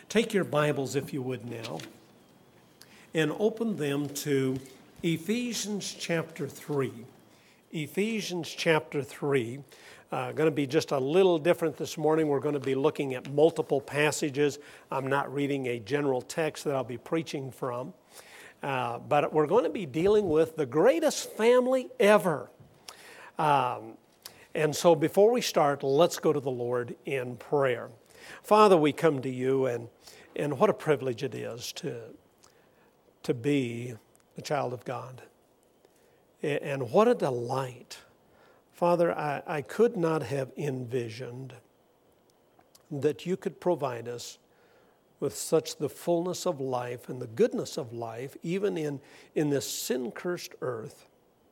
Take your Bibles, if you would now, and open them to Ephesians chapter 3. Ephesians chapter 3. Going to be just a little different this morning. We're going to be looking at multiple passages. I'm not reading a general text that I'll be preaching from. But we're going to be dealing with the greatest family ever. And so before we start, let's go to the Lord in prayer. Father, we come to you, and what a privilege it is to be a child of God. And what a delight. Father, I could not have envisioned that you could provide us with such the fullness of life and the goodness of life, even in this sin-cursed earth,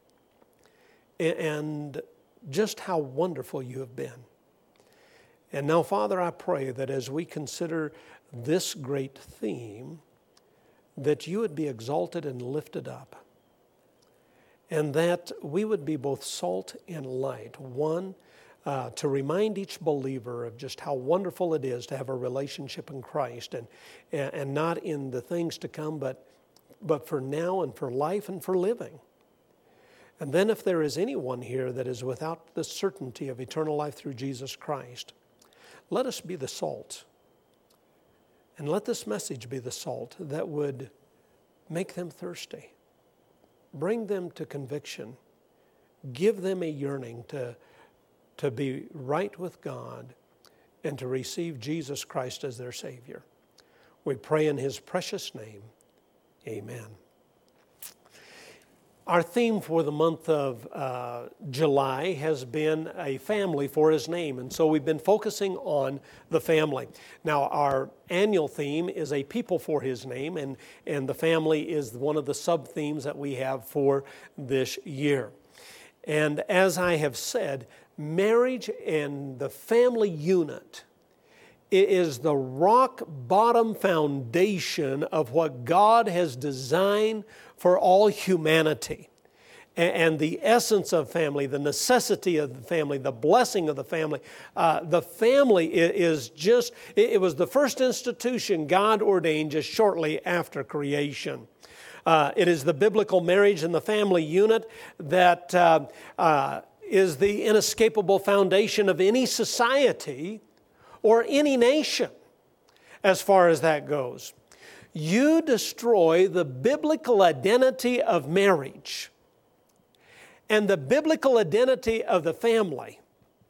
and just how wonderful you have been. And now, Father, I pray that as we consider this great theme, that you would be exalted and lifted up, and that we would be both salt and light. One, to remind each believer of just how wonderful it is to have a relationship in Christ, and not in the things to come, but for now and for life and for living. And then if there is anyone here that is without the certainty of eternal life through Jesus Christ, let us be the salt. And let this message be the salt that would make them thirsty, bring them to conviction, give them a yearning to be right with God and to receive Jesus Christ as their Savior. We pray in His precious name. Amen. Our theme for the month of July has been a family for His name, and so we've been focusing on the family. Now, our annual theme is a people for His name, and the family is one of the sub-themes that we have for this year. And as I have said, marriage and the family unit is the rock-bottom foundation of what God has designed for all humanity. And the essence of family, the necessity of the family, the blessing of the family. The family is just, it was the first institution God ordained just shortly after creation. It is the biblical marriage and the family unit that is the inescapable foundation of any society or any nation, as far as that goes. You destroy the biblical identity of marriage and the biblical identity of the family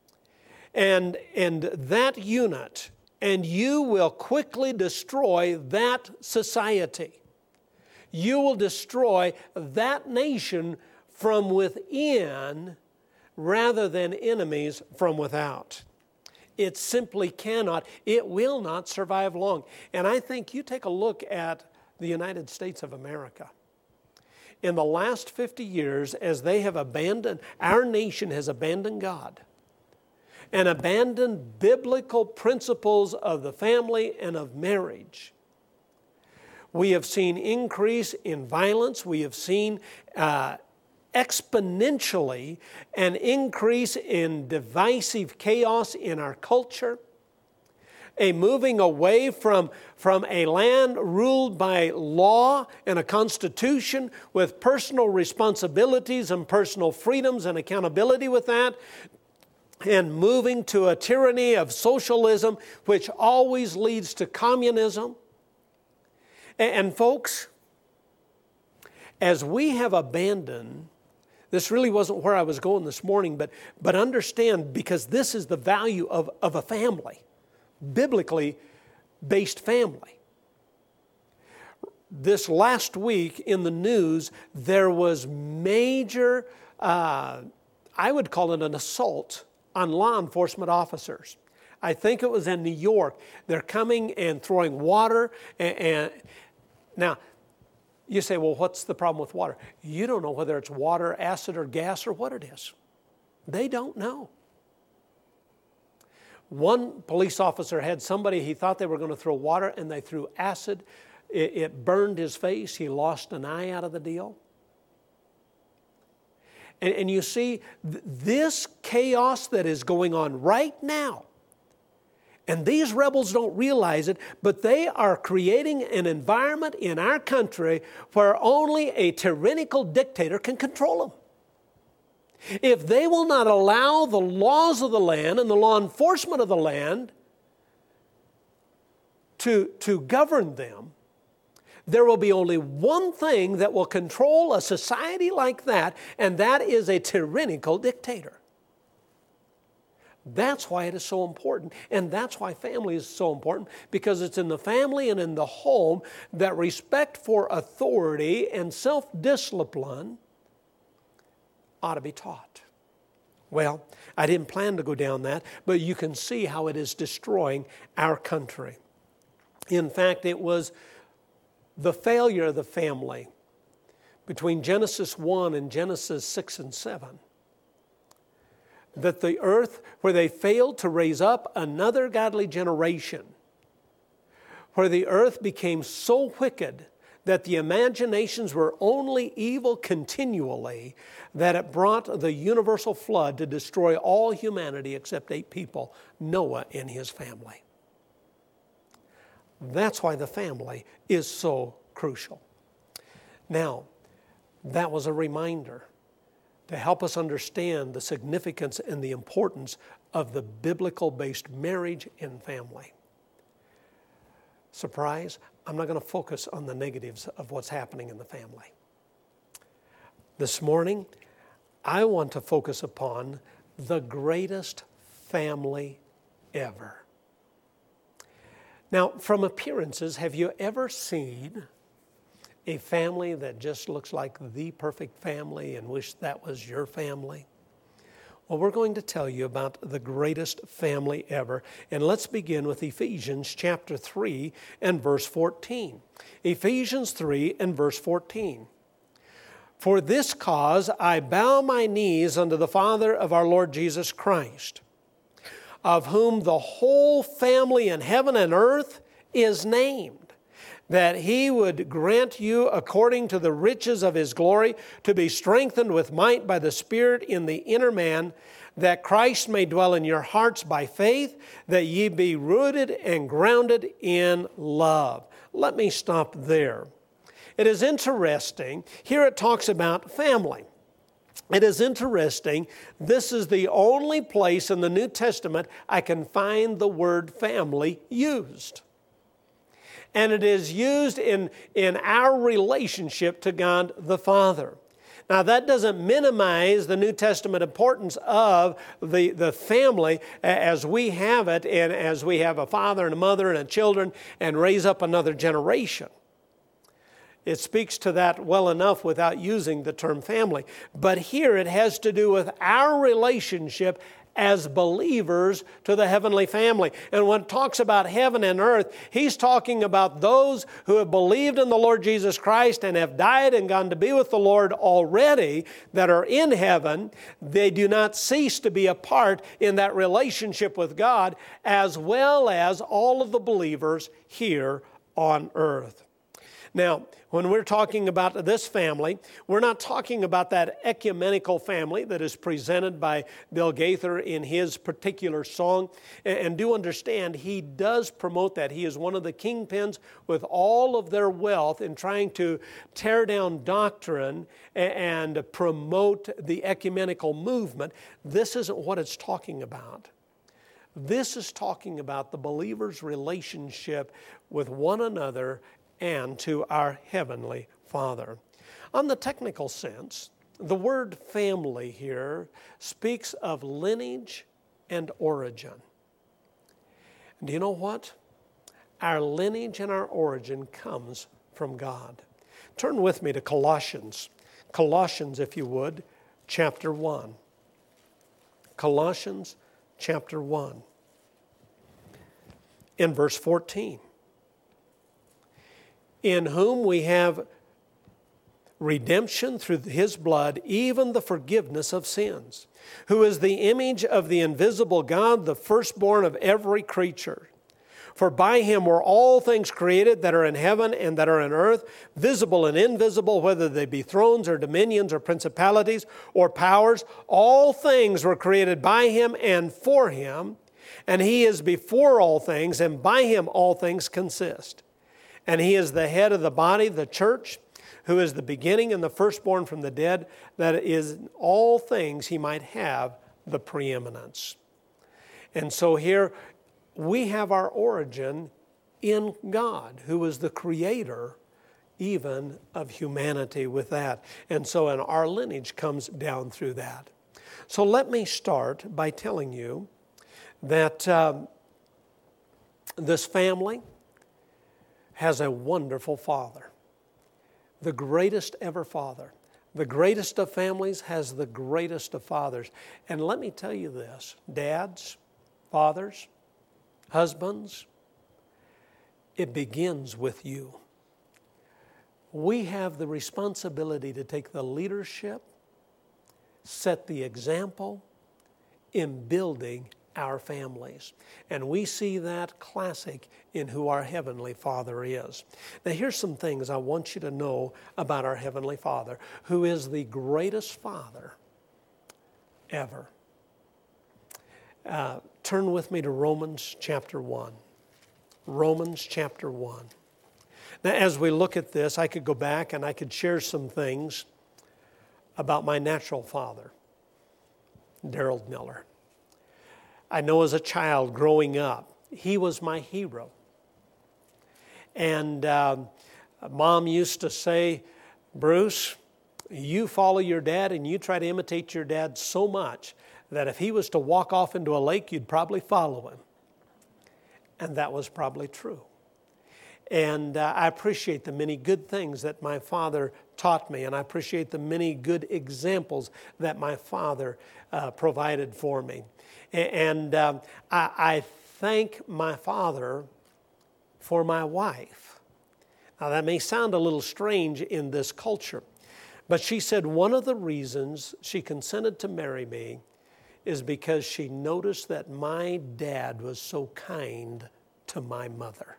and that unit, and you will quickly destroy that society. You will destroy that nation from within rather than enemies from without. It simply cannot, it will not survive long. And I think you take a look at the United States of America. In the last 50 years, as they have abandoned, our nation has abandoned God and abandoned biblical principles of the family and of marriage. We have seen increase in violence. We have seen exponentially an increase in divisive chaos in our culture, a moving away from a land ruled by law and a constitution with personal responsibilities and personal freedoms and accountability with that, and moving to a tyranny of socialism, which always leads to communism. And folks, as we have abandoned, this really wasn't where I was going this morning, but understand, because this is the value of a family, biblically based family. This last week in the news, there was major, I would call it an assault on law enforcement officers. I think it was in New York. They're coming and throwing water. And now, you say, well, what's the problem with water? You don't know whether it's water, acid, or gas, or what it is. They don't know. One police officer had somebody, he thought they were going to throw water, and they threw acid. It burned his face. He lost an eye out of the deal. And you see, this chaos that is going on right now And these rebels don't realize it, but they are creating an environment in our country where only a tyrannical dictator can control them. If they will not allow the laws of the land and the law enforcement of the land to govern them, there will be only one thing that will control a society like that, and that is a tyrannical dictator. That's why it is so important, and that's why family is so important, because it's in the family and in the home that respect for authority and self-discipline ought to be taught. Well, I didn't plan to go down that, but you can see how it is destroying our country. In fact, it was the failure of the family between Genesis 1 and Genesis 6 and 7 that the earth, where they failed to raise up another godly generation, where the earth became so wicked that the imaginations were only evil continually, that it brought the universal flood to destroy all humanity except 8 people, Noah and his family. That's why the family is so crucial. Now, that was a reminder to help us understand the significance and the importance of the biblical-based marriage and family. Surprise, I'm not going to focus on the negatives of what's happening in the family. This morning, I want to focus upon the greatest family ever. Now, from appearances, have you ever seen a family that just looks like the perfect family and wish that was your family? Well, we're going to tell you about the greatest family ever. And let's begin with Ephesians chapter 3 and verse 14. Ephesians 3 and verse 14. For this cause I bow my knees unto the Father of our Lord Jesus Christ, of whom the whole family in heaven and earth is named, that He would grant you, according to the riches of His glory, to be strengthened with might by the Spirit in the inner man, that Christ may dwell in your hearts by faith, that ye be rooted and grounded in love. Let me stop there. It is interesting. Here it talks about family. It is interesting. This is the only place in the New Testament I can find the word family used. And it is used in our relationship to God the Father. Now, that doesn't minimize the New Testament importance of the family as we have it, and as we have a father and a mother and children and raise up another generation. It speaks to that well enough without using the term family. But here it has to do with our relationship as believers to the heavenly family. And when it talks about heaven and earth, he's talking about those who have believed in the Lord Jesus Christ and have died and gone to be with the Lord already, that are in heaven. They do not cease to be a part in that relationship with God, as well as all of the believers here on earth. Now, when we're talking about this family, we're not talking about that ecumenical family that is presented by Bill Gaither in his particular song. And do understand, he does promote that. He is one of the kingpins with all of their wealth in trying to tear down doctrine and promote the ecumenical movement. This isn't what it's talking about. This is talking about the believer's relationship with one another and to our Heavenly Father. On the technical sense, the word family here speaks of lineage and origin. And do you know what? Our lineage and our origin comes from God. Turn with me to Colossians. Colossians, if you would, chapter 1. Colossians chapter 1. In verse 14. In whom we have redemption through His blood, even the forgiveness of sins, who is the image of the invisible God, the firstborn of every creature. For by Him were all things created that are in heaven and that are in earth, visible and invisible, whether they be thrones or dominions or principalities or powers. All things were created by Him and for Him. And He is before all things, and by Him all things consist. And He is the head of the body, the church, who is the beginning and the firstborn from the dead, that is in all things He might have the preeminence. And so here we have our origin in God, who is the creator even of humanity with that. And so our lineage comes down through that. So let me start by telling you that this family has a wonderful father, the greatest ever father. The greatest of families has the greatest of fathers. And let me tell you this, dads, fathers, husbands, it begins with you. We have the responsibility to take the leadership, set the example in building our families. And we see that classic in who our Heavenly Father is. Now here's some things I want you to know about our Heavenly Father, who is the greatest Father ever. Turn with me to Romans chapter 1. Romans chapter 1. Now as we look at this, I could go back and I could share some things about my natural father, Daryl Miller. I know as a child growing up, he was my hero. And Mom used to say, Bruce, you follow your dad and you try to imitate your dad so much that if he was to walk off into a lake, you'd probably follow him. And that was probably true. And I appreciate the many good things that my father taught me, and I appreciate the many good examples that my father provided for me. And I thank my father for my wife. Now that may sound a little strange in this culture, but she said one of the reasons she consented to marry me is because she noticed that my dad was so kind to my mother.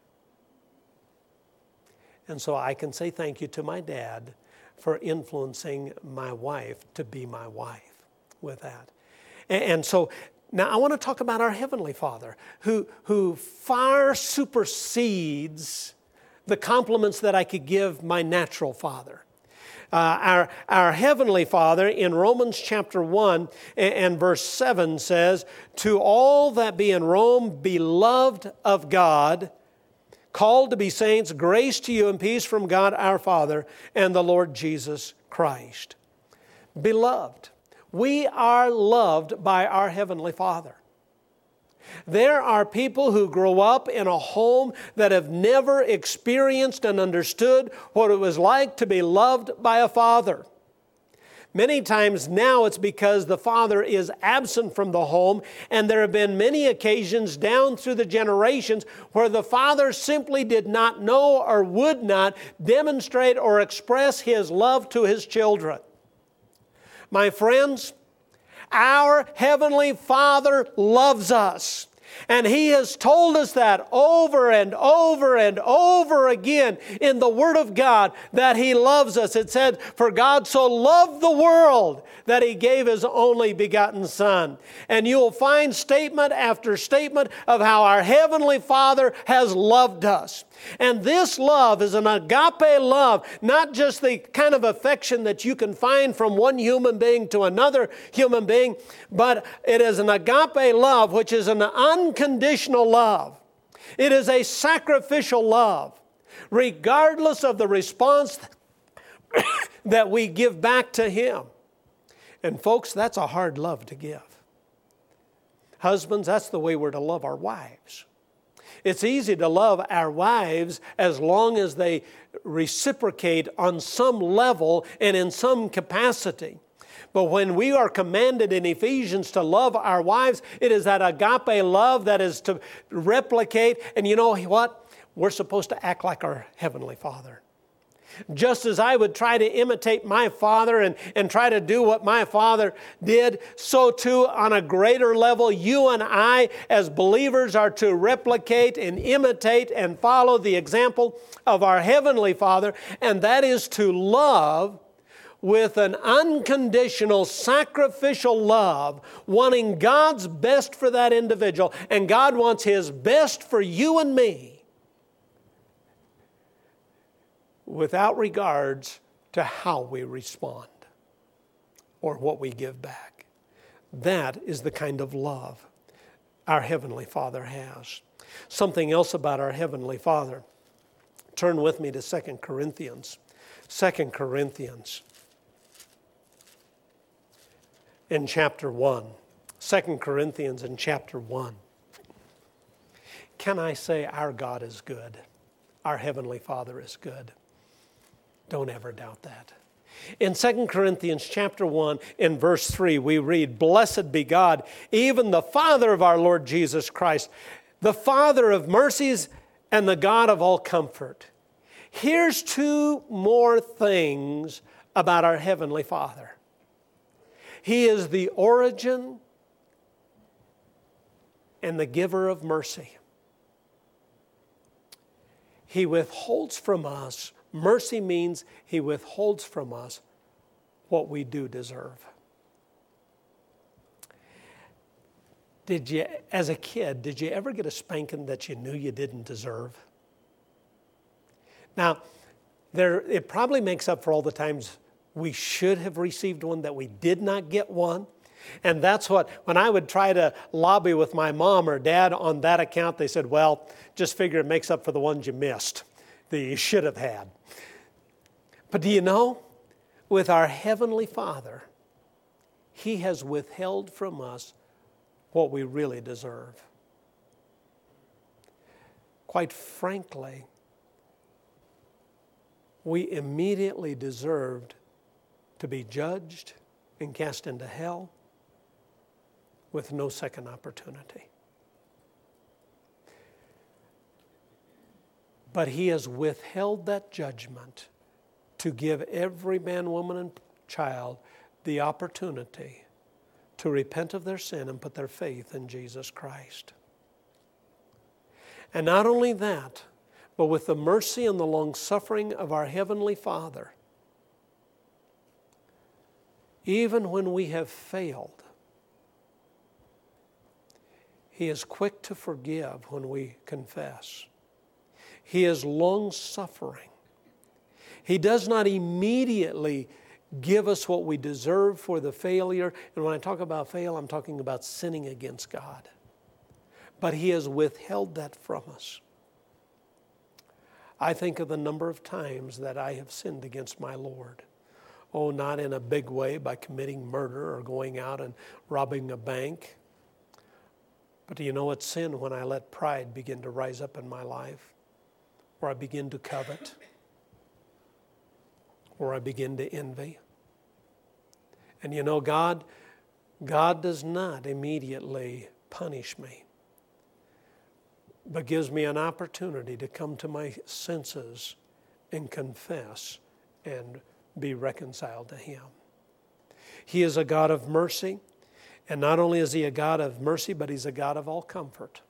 And so I can say thank you to my dad for influencing my wife to be my wife with that. And so now I want to talk about our Heavenly Father, who far supersedes the compliments that I could give my natural father. Our Heavenly Father in Romans chapter 1 and verse 7 says, to all that be in Rome, beloved of God, called to be saints, grace to you and peace from God our Father and the Lord Jesus Christ. Beloved, we are loved by our Heavenly Father. There are people who grow up in a home that have never experienced and understood what it was like to be loved by a father. Many times now it's because the father is absent from the home, and there have been many occasions down through the generations where the father simply did not know or would not demonstrate or express his love to his children. My friends, our Heavenly Father loves us. And He has told us that over and over and over again in the Word of God that He loves us. It said, for God so loved the world that He gave His only begotten Son. And you'll find statement after statement of how our Heavenly Father has loved us. And this love is an agape love, not just the kind of affection that you can find from one human being to another human being, but it is an agape love, which is an unconditional love. It is a sacrificial love, regardless of the response that we give back to Him. And folks, that's a hard love to give. Husbands, that's the way we're to love our wives. It's easy to love our wives as long as they reciprocate on some level and in some capacity. But when we are commanded in Ephesians to love our wives, it is that agape love that is to replicate. And you know what? We're supposed to act like our Heavenly Father. Just as I would try to imitate my father and try to do what my father did, so too on a greater level, you and I as believers are to replicate and imitate and follow the example of our Heavenly Father, and that is to love with an unconditional, sacrificial love, wanting God's best for that individual, and God wants His best for you and me, without regards to how we respond or what we give back. That is the kind of love our Heavenly Father has. Something else about our Heavenly Father. Turn with me to 2 Corinthians. 2 Corinthians in chapter 1. 2 Corinthians in chapter 1. Can I say our God is good? Our Heavenly Father is good. Don't ever doubt that. In 2 Corinthians chapter 1, in verse 3, we read, "Blessed be God, even the Father of our Lord Jesus Christ, the Father of mercies and the God of all comfort." Here's two more things about our Heavenly Father. He is the origin and the giver of mercy. He withholds from us. Mercy means He withholds from us what we do deserve. As a kid, did you ever get a spanking that you knew you didn't deserve? Now, it probably makes up for all the times we should have received one that we did not get one. And that's what, when I would try to lobby with my mom or dad on that account, they said, well, just figure it makes up for the ones you missed, that you should have had. But do you know, with our Heavenly Father, He has withheld from us what we really deserve. Quite frankly, we immediately deserved to be judged and cast into hell with no second opportunity. But He has withheld that judgment to give every man, woman, and child the opportunity to repent of their sin and put their faith in Jesus Christ. And not only that, but with the mercy and the long-suffering of our Heavenly Father, even when we have failed, He is quick to forgive when we confess. He is long-suffering. He does not immediately give us what we deserve for the failure. And when I talk about fail, I'm talking about sinning against God. But He has withheld that from us. I think of the number of times that I have sinned against my Lord. Oh, not in a big way by committing murder or going out and robbing a bank. But do you know it's sin when I let pride begin to rise up in my life? Or I begin to covet? Or I begin to envy? And you know, God does not immediately punish me, but gives me an opportunity to come to my senses and confess and be reconciled to Him. He is a God of mercy, and not only is He a God of mercy, but He's a God of all comfort.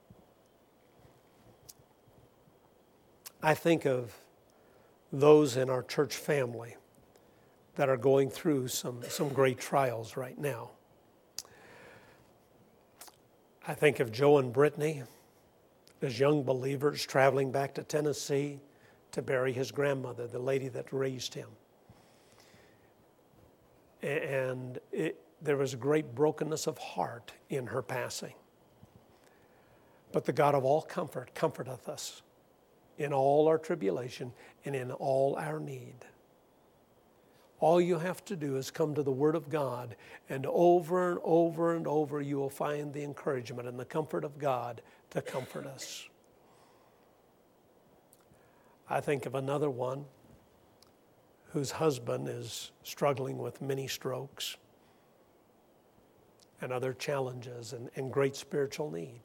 I think of those in our church family that are going through some great trials right now. I think of Joe and Brittany as young believers traveling back to Tennessee to bury his grandmother, the lady that raised him. And there was a great brokenness of heart in her passing. But the God of all comfort comforteth us in all our tribulation and in all our need. All you have to do is come to the Word of God, and over and over and over you will find the encouragement and the comfort of God to comfort us. I think of another one whose husband is struggling with many strokes and other challenges and great spiritual need.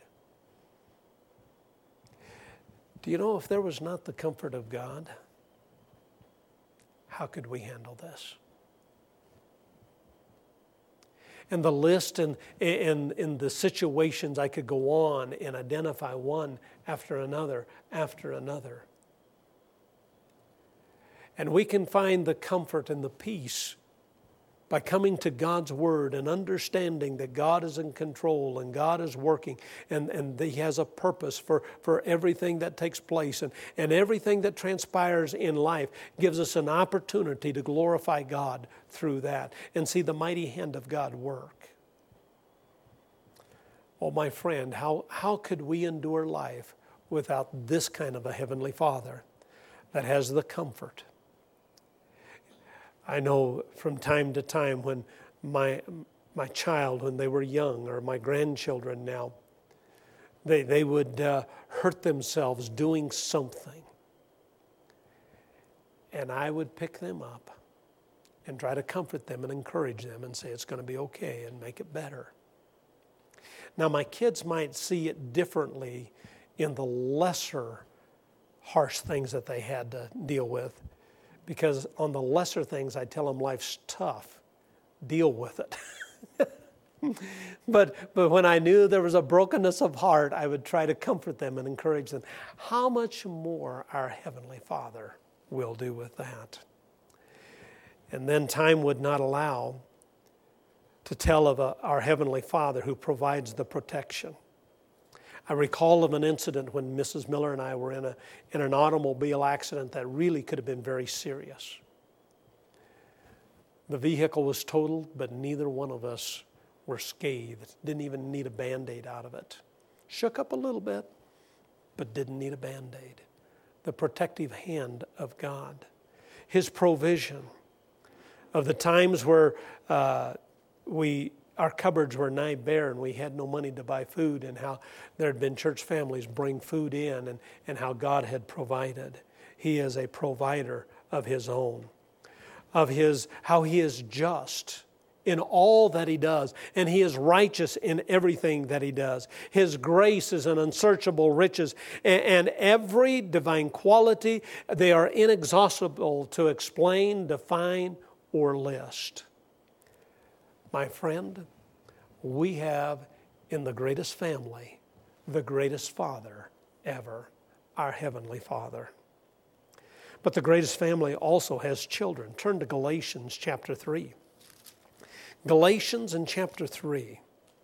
Do you know, if there was not the comfort of God, how could we handle this? And the list and the situations, I could go on and identify one after another after another. And we can find the comfort and the peace by coming to God's Word and understanding that God is in control and God is working and He has a purpose for everything that takes place and everything that transpires in life gives us an opportunity to glorify God through that and see the mighty hand of God work. Oh, my friend, how could we endure life without this kind of a Heavenly Father that has the comfort? I know from time to time when my child, when they were young, or my grandchildren now, they would hurt themselves doing something. And I would pick them up and try to comfort them and encourage them and say it's going to be okay and make it better. Now, my kids might see it differently in the lesser harsh things that they had to deal with, because on the lesser things, I tell them life's tough. Deal with it. But when I knew there was a brokenness of heart, I would try to comfort them and encourage them. How much more our Heavenly Father will do with that? And then time would not allow to tell of our Heavenly Father who provides the protection. I recall of an incident when Mrs. Miller and I were in an automobile accident that really could have been very serious. The vehicle was totaled, but neither one of us were scathed. Didn't even need a Band-Aid out of it. Shook up a little bit, but didn't need a Band-Aid. The protective hand of God. His provision. Of the times where our cupboards were nigh bare and we had no money to buy food, and how there had been church families bring food in and how God had provided. He is a provider of His own. Of how He is just in all that He does, and He is righteous in everything that He does. His grace is an unsearchable riches, and every divine quality, they are inexhaustible to explain, define, or list. My friend, we have in the greatest family, the greatest Father ever, our Heavenly Father. But the greatest family also has children. Turn to Galatians chapter 3. Galatians in chapter 3.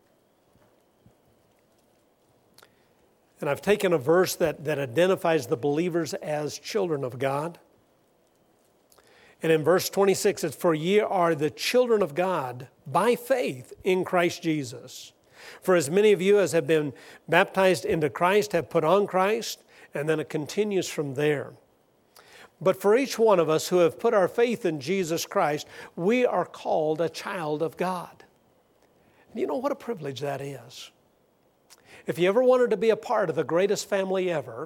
And I've taken a verse that identifies the believers as children of God. And in verse 26, it's, "For ye are the children of God by faith in Christ Jesus. For as many of you as have been baptized into Christ have put on Christ." And then it continues from there. "But for each one of us who have put our faith in Jesus Christ, we are called a child of God." You know what a privilege that is. If you ever wanted to be a part of the greatest family ever,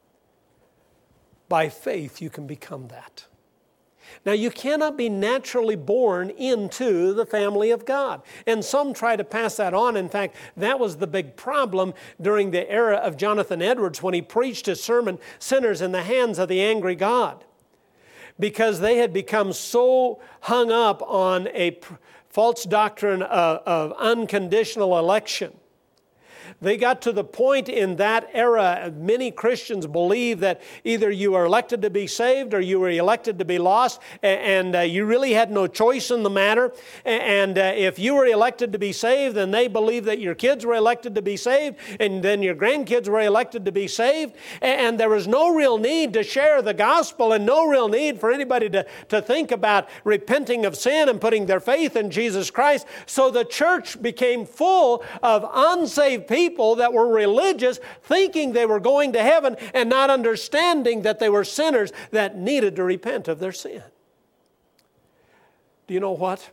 by faith you can become that. Now, you cannot be naturally born into the family of God. And some try to pass that on. In fact, that was the big problem during the era of Jonathan Edwards when he preached his sermon, "Sinners in the Hands of the Angry God." Because they had become so hung up on a false doctrine of unconditional election. They got to the point in that era, many Christians believe that either you were elected to be saved or you were elected to be lost, and you really had no choice in the matter. And if you were elected to be saved, then they believed that your kids were elected to be saved, and then your grandkids were elected to be saved. And there was no real need to share the gospel and no real need for anybody to think about repenting of sin and putting their faith in Jesus Christ. So the church became full of unsaved people that were religious, thinking they were going to heaven and not understanding that they were sinners that needed to repent of their sin. Do you know what?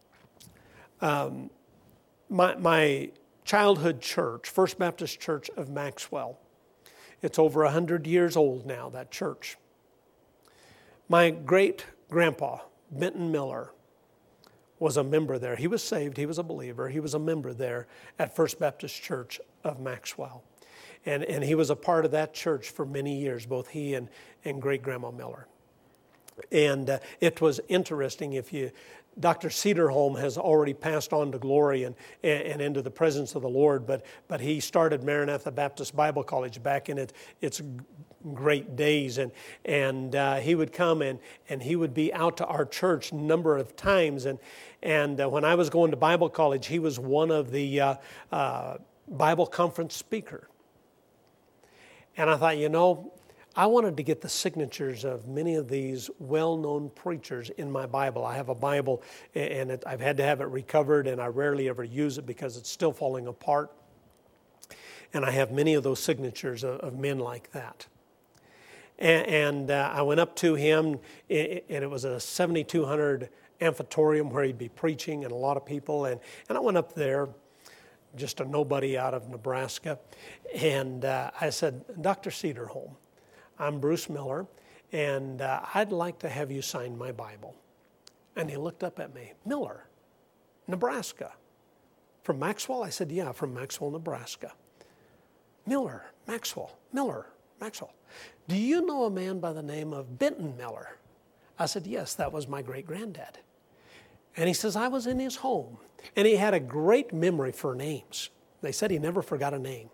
My childhood church, First Baptist Church of Maxwell, it's over 100 years old now, that church. My great-grandpa, Benton Miller, was a member there. He was saved. He was a believer. He was a member there at First Baptist Church of Maxwell. And he was a part of that church for many years, both he and great-grandma Miller. And it was interesting. Dr. Cedarholm has already passed on to glory and into the presence of the Lord, but he started Maranatha Baptist Bible College back in its great days, and he would come and he would be out to our church a number of times, and when I was going to Bible college, he was one of the Bible conference speaker. And I thought, I wanted to get the signatures of many of these well-known preachers in my Bible. I have a Bible, and I've had to have it recovered, and I rarely ever use it because it's still falling apart. And I have many of those signatures of men like that. And I went up to him, and it was a 7,200 amphitheater where he'd be preaching and a lot of people. And I went up there, just a nobody out of Nebraska. And I said, Dr. Cedarholm, I'm Bruce Miller, and I'd like to have you sign my Bible. And he looked up at me, Miller, Nebraska. From Maxwell? I said, yeah, from Maxwell, Nebraska. Miller, Maxwell. Do you know a man by the name of Benton Miller? I said, yes, that was my great-granddad. And he says, I was in his home. And he had a great memory for names. They said he never forgot a name.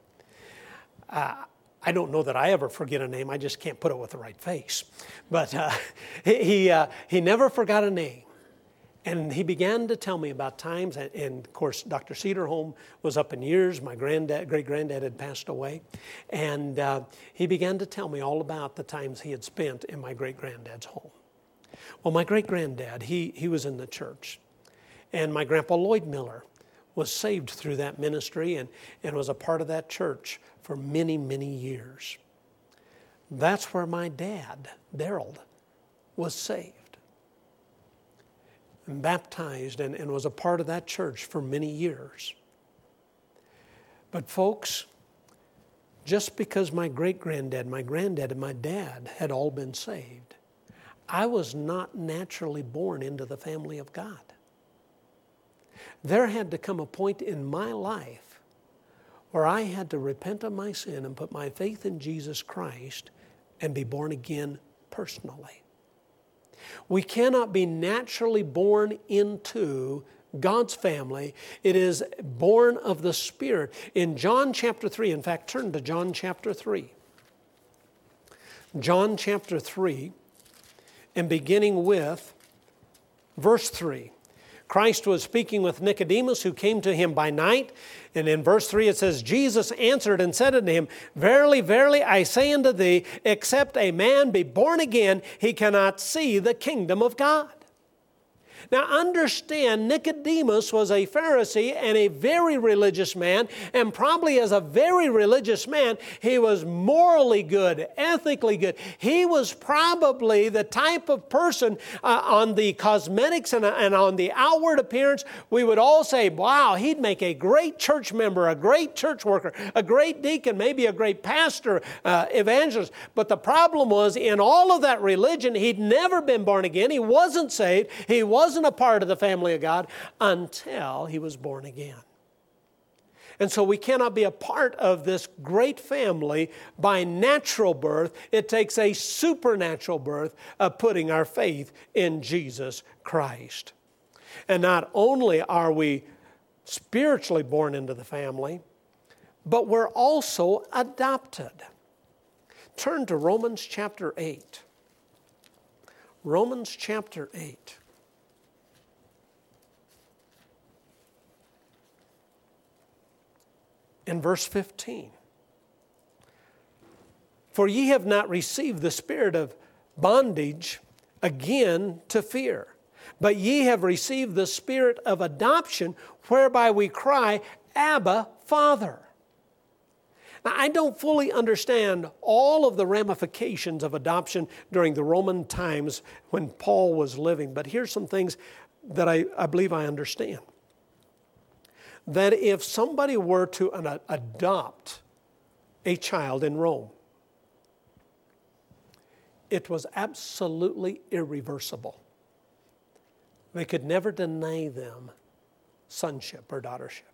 I don't know that I ever forget a name. I just can't put it with the right face. But he never forgot a name. And he began to tell me about times, and of course, Dr. Cedarholm was up in years. My great-granddad had passed away. And he began to tell me all about the times he had spent in my great-granddad's home. Well, my great-granddad, he was in the church. And my grandpa Lloyd Miller was saved through that ministry and was a part of that church for many, many years. That's where my dad, Darrell, was saved and baptized and was a part of that church for many years. But folks, just because my great-granddad, my granddad, and my dad had all been saved, I was not naturally born into the family of God. There had to come a point in my life where I had to repent of my sin and put my faith in Jesus Christ and be born again personally. We cannot be naturally born into God's family. It is born of the Spirit. In John chapter 3, in fact, turn to John chapter 3. John chapter 3, and beginning with verse 3. Christ was speaking with Nicodemus, who came to him by night. And in verse 3 it says, Jesus answered and said unto him, Verily, verily, I say unto thee, except a man be born again, he cannot see the kingdom of God. Now understand, Nicodemus was a Pharisee and a very religious man, and probably as a very religious man, he was morally good, ethically good. He was probably the type of person on the cosmetics and on the outward appearance, we would all say, wow, he'd make a great church member, a great church worker, a great deacon, maybe a great pastor, evangelist. But the problem was, in all of that religion, he'd never been born again. He wasn't saved. He wasn't a part of the family of God until he was born again. And so we cannot be a part of this great family by natural birth. It takes a supernatural birth of putting our faith in Jesus Christ. And not only are we spiritually born into the family, but we're also adopted. Turn to Romans chapter 8. Romans chapter 8. In verse 15. For ye have not received the spirit of bondage again to fear, but ye have received the spirit of adoption, whereby we cry, Abba, Father. Now, I don't fully understand all of the ramifications of adoption during the Roman times when Paul was living, but here's some things that I believe I understand. That if somebody were to adopt a child in Rome, it was absolutely irreversible. They could never deny them sonship or daughtership.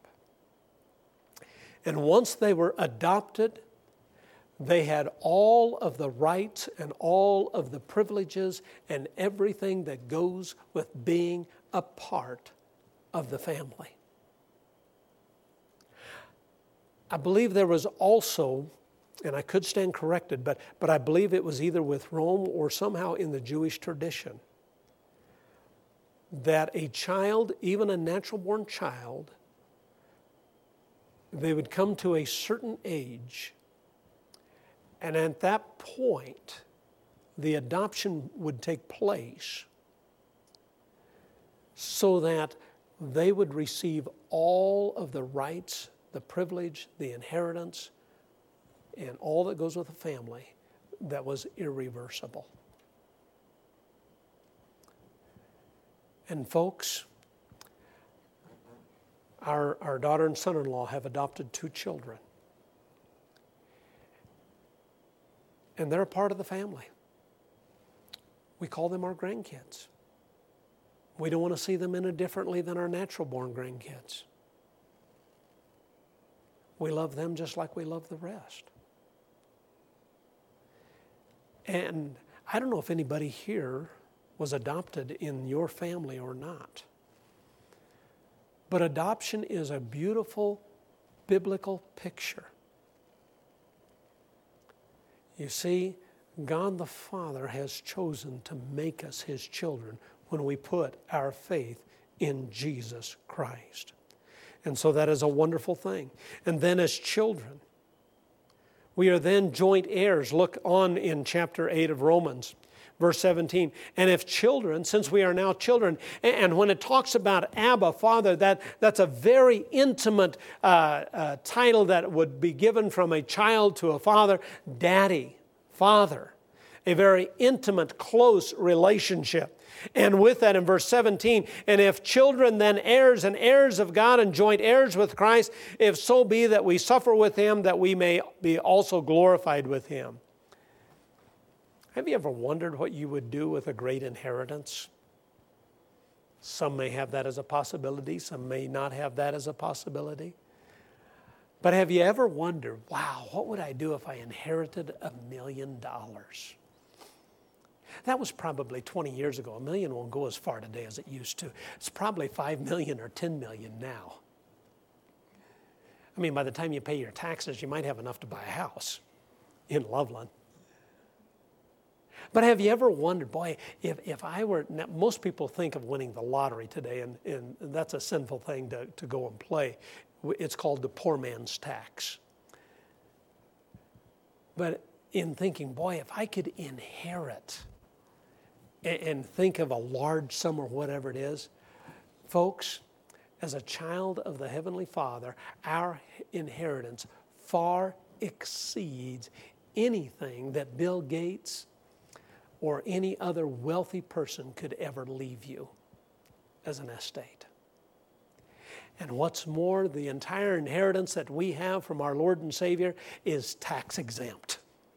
And once they were adopted, they had all of the rights and all of the privileges and everything that goes with being a part of the family. I believe there was also and I could stand corrected, but I believe it was either with Rome or somehow in the Jewish tradition, that a child, even a natural-born child, they would come to a certain age, and at that point, the adoption would take place so that they would receive all of the rights, the privilege, the inheritance, and all that goes with a family that was irreversible. And folks, our daughter and son-in-law have adopted 2 children. And they're a part of the family. We call them our grandkids. We don't want to see them any differently than our natural-born grandkids. We love them just like we love the rest. And I don't know if anybody here was adopted in your family or not. But adoption is a beautiful biblical picture. You see, God the Father has chosen to make us His children when we put our faith in Jesus Christ. And so that is a wonderful thing. And then as children, we are then joint heirs. Look on in chapter 8 of Romans, verse 17. And if children, since we are now children, and when it talks about Abba, Father, that's a very intimate title that would be given from a child to a father. Daddy, Father, a very intimate, close relationship. And with that in verse 17, and if children then heirs and heirs of God and joint heirs with Christ, if so be that we suffer with Him, that we may be also glorified with Him. Have you ever wondered what you would do with a great inheritance? Some may have that as a possibility. Some may not have that as a possibility. But have you ever wondered, wow, what would I do if I inherited $1 million? That was probably 20 years ago. $1 million won't go as far today as it used to. It's probably 5 million or 10 million now. I mean, by the time you pay your taxes, you might have enough to buy a house in Loveland. But have you ever wondered, boy, if I were, now, most people think of winning the lottery today, and that's a sinful thing to go and play. It's called the poor man's tax. But in thinking, boy, if I could inherit and think of a large sum or whatever it is, folks, as a child of the Heavenly Father, our inheritance far exceeds anything that Bill Gates or any other wealthy person could ever leave you as an estate. And what's more, the entire inheritance that we have from our Lord and Savior is tax exempt.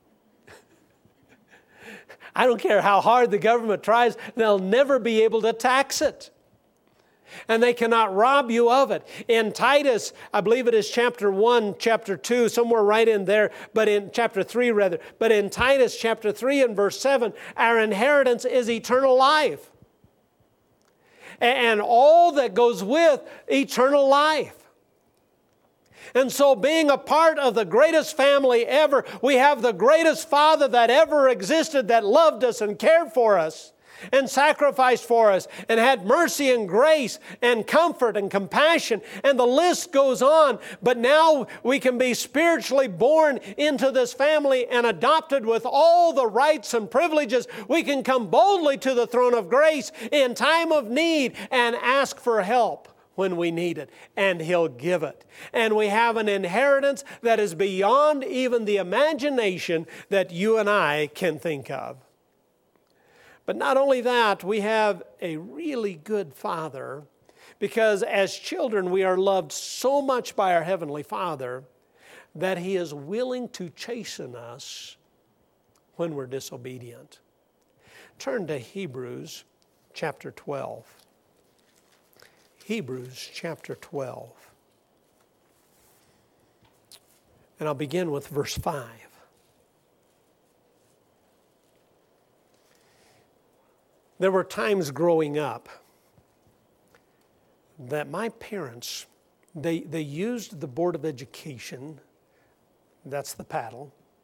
I don't care how hard the government tries, they'll never be able to tax it. And they cannot rob you of it. In Titus, I believe it is chapter 1, chapter 2, somewhere right in there, but in chapter 3 rather. But in Titus chapter 3 and verse 7, our inheritance is eternal life. And all that goes with eternal life. And so being a part of the greatest family ever, we have the greatest Father that ever existed that loved us and cared for us and sacrificed for us and had mercy and grace and comfort and compassion, and the list goes on. But now we can be spiritually born into this family and adopted with all the rights and privileges. We can come boldly to the throne of grace in time of need and ask for help when we need it, and He'll give it. And we have an inheritance that is beyond even the imagination that you and I can think of. But not only that, we have a really good Father, because as children we are loved so much by our Heavenly Father that He is willing to chasten us when we're disobedient. Turn to Hebrews chapter 12. Hebrews chapter 12. And I'll begin with verse 5. There were times growing up that my parents, they used the Board of Education, that's the paddle,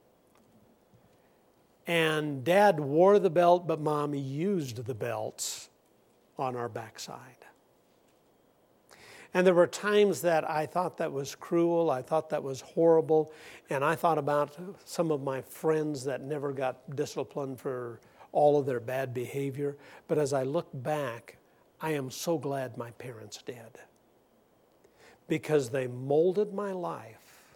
And Dad wore the belt, but Mom used the belts on our backside. And there were times that I thought that was cruel, I thought that was horrible, and I thought about some of my friends that never got disciplined for all of their bad behavior. But as I look back, I am so glad my parents did, because they molded my life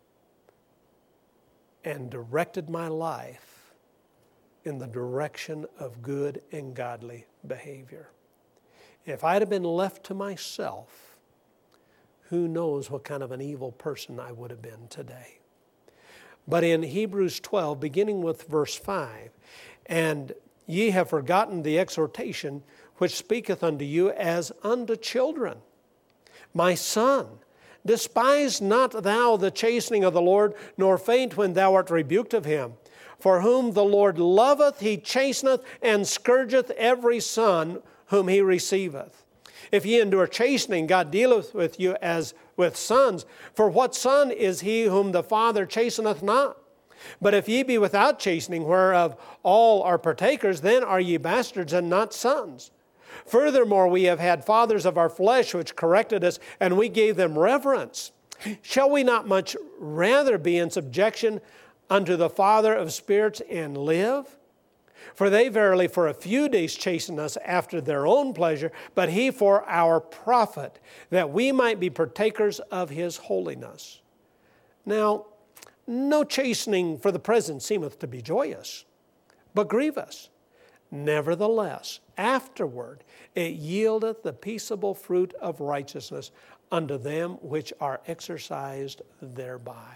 and directed my life in the direction of good and godly behavior. If I'd have been left to myself, who knows what kind of an evil person I would have been today. But in Hebrews 12, beginning with verse 5, and ye have forgotten the exhortation which speaketh unto you as unto children. My son, despise not thou the chastening of the Lord, nor faint when thou art rebuked of him. For whom the Lord loveth, he chasteneth, and scourgeth every son whom he receiveth. If ye endure chastening, God dealeth with you as with sons. For what son is he whom the Father chasteneth not? But if ye be without chastening, whereof all are partakers, then are ye bastards and not sons. Furthermore, we have had fathers of our flesh which corrected us, and we gave them reverence. Shall we not much rather be in subjection unto the Father of spirits and live? For they verily for a few days chasten us after their own pleasure, but he for our profit, that we might be partakers of his holiness. Now, no chastening for the present seemeth to be joyous, but grievous. Nevertheless, afterward it yieldeth the peaceable fruit of righteousness unto them which are exercised thereby.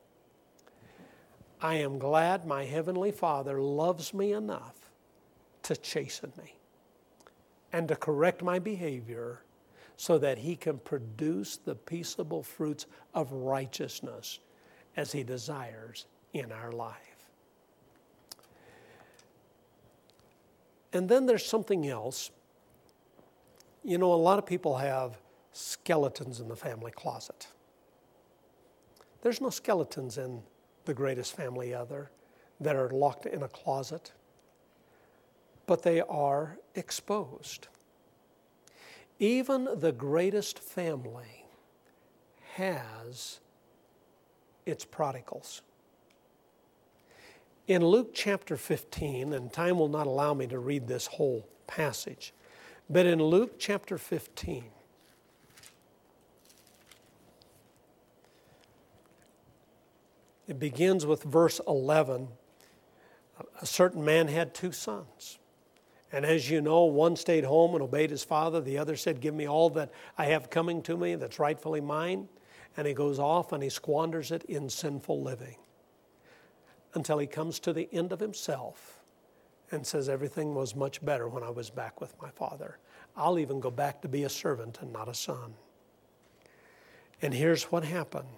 I am glad my Heavenly Father loves me enough to chasten me and to correct my behavior so that he can produce the peaceable fruits of righteousness as he desires in our life. And then there's something else. You know, a lot of people have skeletons in the family closet. There's no skeletons in the greatest family ever that are locked in a closet, but they are exposed. Even the greatest family has its prodigals. In Luke chapter 15, and time will not allow me to read this whole passage, but in Luke chapter 15, it begins with verse 11. A certain man had 2 sons. And as you know, one stayed home and obeyed his father. The other said, give me all that I have coming to me that's rightfully mine. And he goes off and he squanders it in sinful living until he comes to the end of himself and says, everything was much better when I was back with my father. I'll even go back to be a servant and not a son. And here's what happened.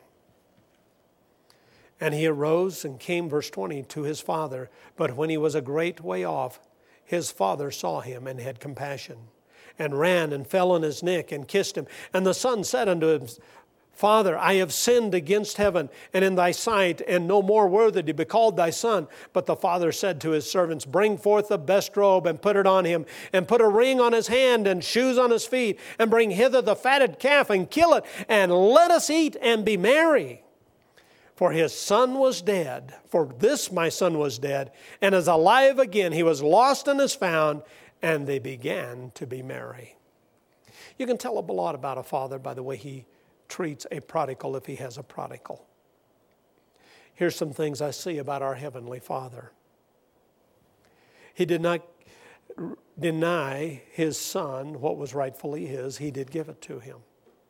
And he arose and came, verse 20, to his father. But when he was a great way off, his father saw him and had compassion, and ran and fell on his neck and kissed him. And the son said unto him, Father, I have sinned against heaven and in thy sight, and no more worthy to be called thy son. But the father said to his servants, bring forth the best robe and put it on him, and put a ring on his hand and shoes on his feet, and bring hither the fatted calf and kill it, and let us eat and be merry. For his son was dead, for this my son was dead, and is alive again. He was lost and is found, and they began to be merry. You can tell a lot about a father by the way he treats a prodigal if he has a prodigal. Here's some things I see about our Heavenly Father. He did not deny his son what was rightfully his. He did give it to him.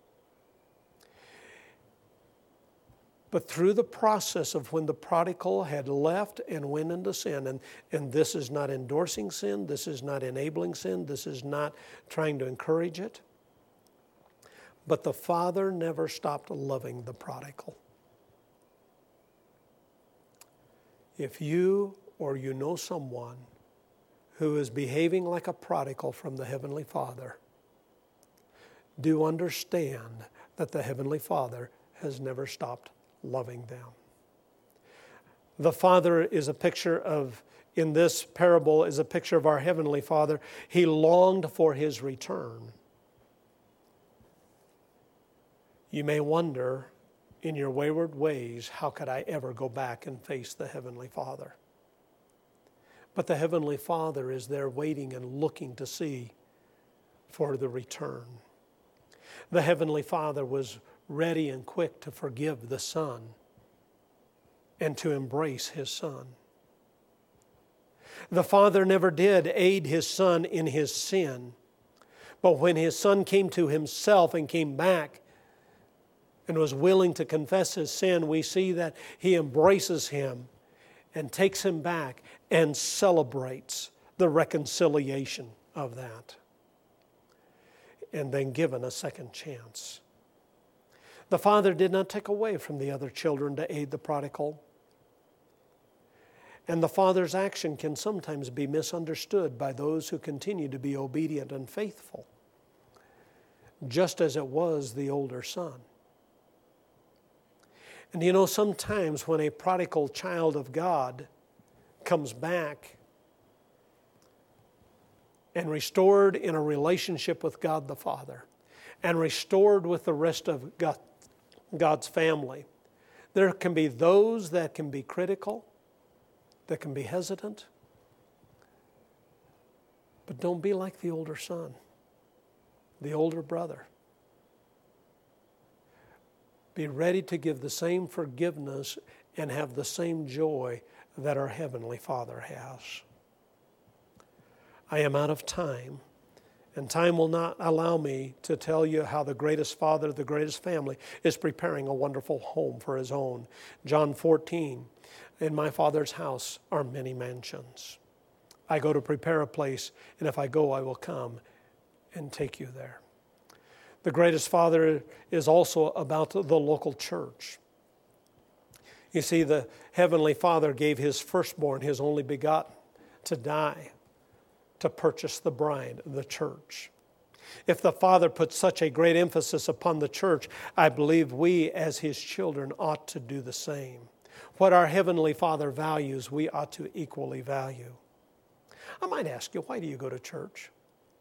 But through the process of when the prodigal had left and went into sin, and this is not endorsing sin, this is not enabling sin, this is not trying to encourage it, but the father never stopped loving the prodigal. If you or you know someone who is behaving like a prodigal from the Heavenly Father, do understand that the Heavenly Father has never stopped loving them. The Father is a picture of, in this parable, is a picture of our Heavenly Father. He longed for His return. You may wonder, in your wayward ways, how could I ever go back and face the Heavenly Father? But the Heavenly Father is there waiting and looking to see for the return. The Heavenly Father was ready and quick to forgive the Son and to embrace His Son. The Father never did aid His Son in His sin, but when His Son came to Himself and came back and was willing to confess his sin, we see that He embraces him and takes him back and celebrates the reconciliation of that. And then given a second chance. The Father did not take away from the other children to aid the prodigal. And the Father's action can sometimes be misunderstood by those who continue to be obedient and faithful, just as it was the older son. And you know, sometimes when a prodigal child of God comes back and restored in a relationship with God the Father and restored with the rest of God's family, there can be those that can be critical, that can be hesitant. But don't be like the older son, the older brother. Be ready to give the same forgiveness and have the same joy that our Heavenly Father has. I am out of time, and time will not allow me to tell you how the greatest father, the greatest family, is preparing a wonderful home for his own. John 14, in my Father's house are many mansions. I go to prepare a place, and if I go, I will come and take you there. The greatest father is also about the local church. You see, the Heavenly Father gave His firstborn, His only begotten, to die, to purchase the bride, the church. If the Father puts such a great emphasis upon the church, I believe we as His children ought to do the same. What our Heavenly Father values, we ought to equally value. I might ask you, why do you go to church?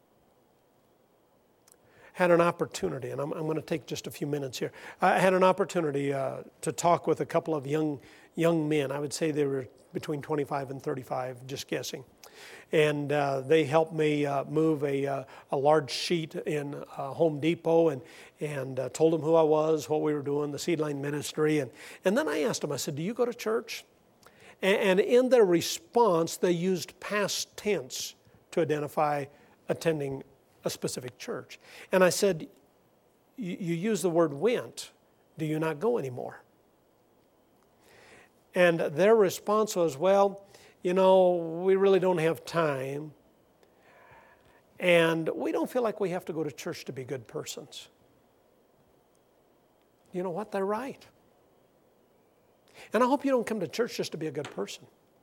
Had an opportunity, and I'm going to take just a few minutes here. I had an opportunity to talk with a couple of young men. I would say they were between 25 and 35, just guessing. And they helped me move a large sheet in Home Depot and told them who I was, what we were doing, the Seedline Ministry. And then I asked them, I said, do you go to church? And in their response, they used past tense to identify attending a specific church. And I said, you use the word went. Do you not go anymore? And their response was, well, you know, we really don't have time. And we don't feel like we have to go to church to be good persons. You know what? They're right. And I hope you don't come to church just to be a good person.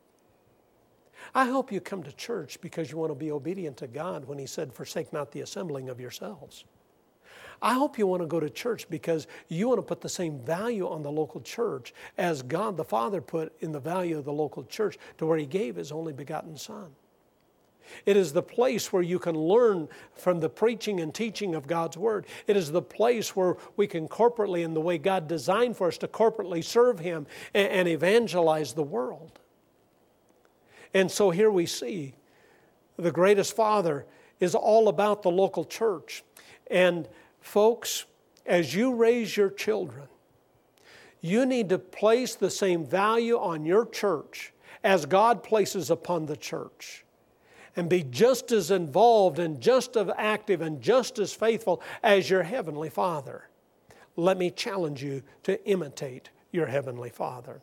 I hope you come to church because you want to be obedient to God when He said, forsake not the assembling of yourselves. I hope you want to go to church because you want to put the same value on the local church as God the Father put in the value of the local church to where He gave His only begotten Son. It is the place where you can learn from the preaching and teaching of God's Word. It is the place where we can corporately, in the way God designed for us to corporately serve Him and evangelize the world. And so here we see the greatest father is all about the local church. And folks, as you raise your children, you need to place the same value on your church as God places upon the church. And be just as involved and just as active and just as faithful as your Heavenly Father. Let me challenge you to imitate your Heavenly Father.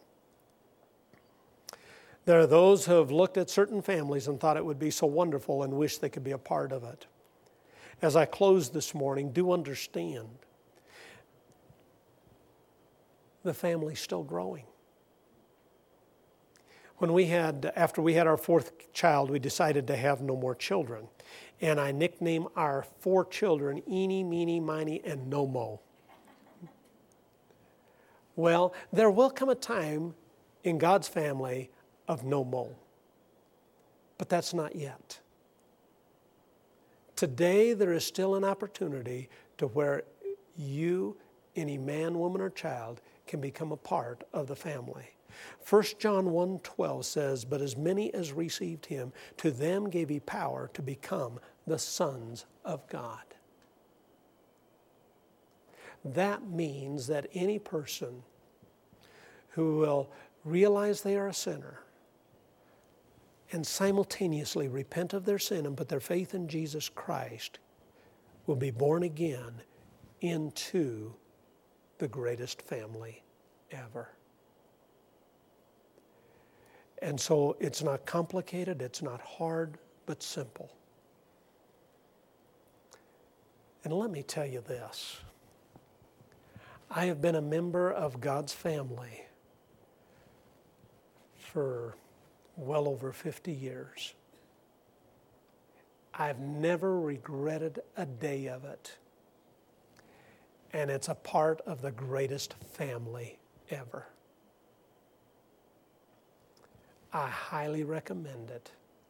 There are those who have looked at certain families and thought it would be so wonderful and wish they could be a part of it. As I close this morning, do understand the family's still growing. After we had our fourth child, we decided to have no more children. And I nicknamed our 4 children Eeny, Meeny, Miny, and No Mo. Well, there will come a time in God's family of no mo. But that's not yet. Today there is still an opportunity to where you, any man, woman, or child, can become a part of the family. 1 John 1:12 says, "But as many as received him, to them gave he power to become the sons of God." That means that any person who will realize they are a sinner and simultaneously repent of their sin and put their faith in Jesus Christ will be born again into the greatest family ever. And so it's not complicated, it's not hard, but simple. And let me tell you this. I have been a member of God's family for well over 50 years. I've never regretted a day of it. And it's a part of the greatest family ever. I highly recommend it.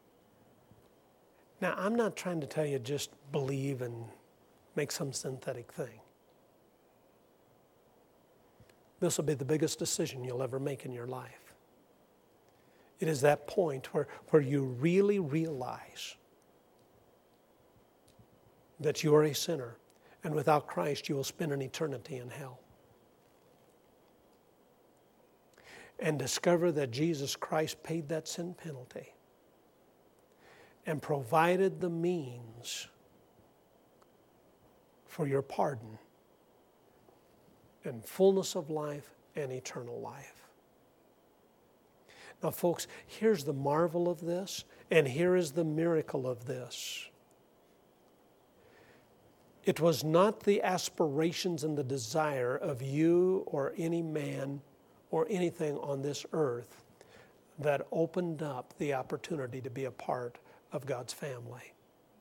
Now, I'm not trying to tell you just believe and make some synthetic thing. This will be the biggest decision you'll ever make in your life. It is that point where you really realize that you are a sinner, and without Christ you will spend an eternity in hell. And discover that Jesus Christ paid that sin penalty and provided the means for your pardon and fullness of life and eternal life. Now, folks, here's the marvel of this, and here is the miracle of this. It was not the aspirations and the desire of you or any man or anything on this earth that opened up the opportunity to be a part of God's family.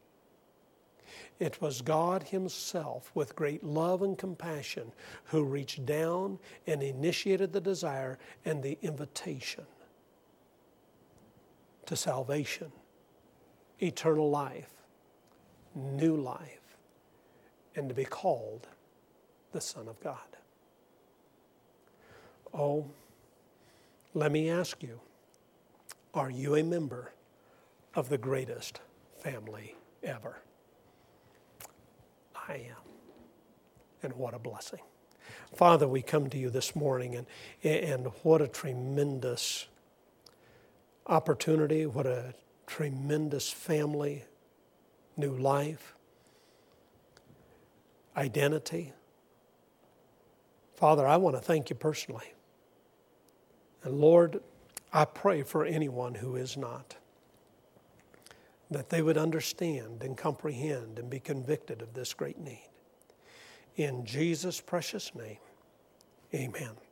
It was God Himself, with great love and compassion, who reached down and initiated the desire and the invitation to salvation, eternal life, new life, and to be called the Son of God. Oh, let me ask you, are you a member of the greatest family ever? I am. And what a blessing. Father, we come to you this morning, and what a tremendous opportunity, what a tremendous family, new life, identity. Father, I want to thank you personally. And Lord, I pray for anyone who is not, that they would understand and comprehend and be convicted of this great need. In Jesus' precious name, amen.